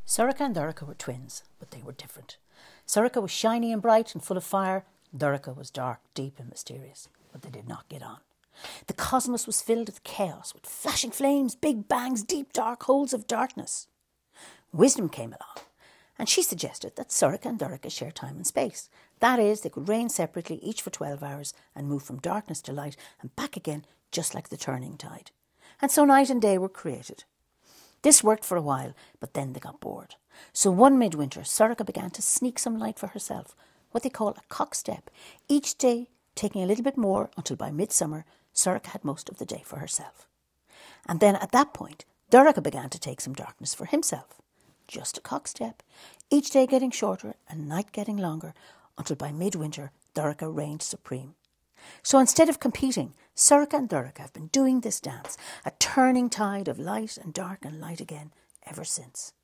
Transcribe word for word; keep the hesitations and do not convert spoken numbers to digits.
Sorcha and Dorcha were twins, but they were different. Sorcha was shiny and bright and full of fire. Dorcha was dark, deep and mysterious, but they did not get on. The cosmos was filled with chaos, with flashing flames, big bangs, deep dark holes of darkness. Wisdom came along, and she suggested that Sorcha and Dorcha share time and space. That is, they could reign separately, each for twelve hours, and move from darkness to light and back again, just like the turning tide. And so night and day were created. This worked for a while, but then they got bored. So one midwinter, Sorcha began to sneak some light for herself, what they call a cock step, each day taking a little bit more until by midsummer, Sorcha had most of the day for herself. And then at that point, Dorcha began to take some darkness for himself. Just a cock step, each day getting shorter and night getting longer, until by midwinter, Dorcha reigned supreme. So instead of competing, Sorcha and Dorcha have been doing this dance, a turning tide of light and dark and light again, ever since.